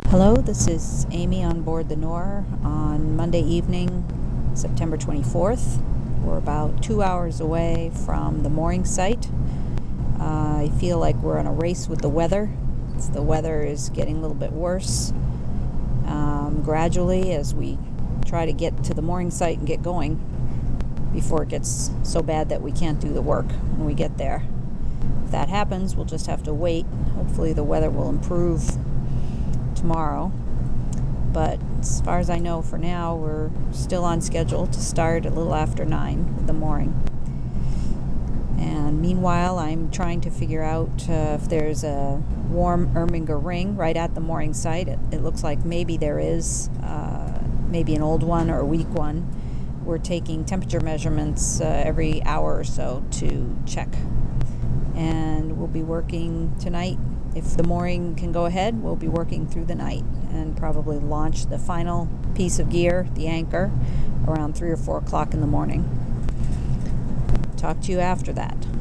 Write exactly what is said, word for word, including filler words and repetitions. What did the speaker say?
Hello, this is Amy on board the Nore on Monday evening, September twenty-fourth. We're about two hours away from the mooring site. Uh, I feel like we're on a race with the weather. The weather is getting a little bit worse um, gradually as we try to get to the mooring site and get going before it gets so bad that we can't do the work when we get there. If that happens, we'll just have to wait. Hopefully the weather will improve tomorrow, but as far as I know for now, we're still on schedule to start a little after nine with the mooring. And meanwhile, I'm trying to figure out uh, if there's a warm Erminger ring right at the mooring site. It, it looks like maybe there is, uh, maybe an old one or a weak one. We're taking temperature measurements uh, every hour or so to check, and we'll be working tonight. If the mooring can go ahead, we'll be working through the night and probably launch the final piece of gear, the anchor, around three or four o'clock in the morning. Talk to you after that.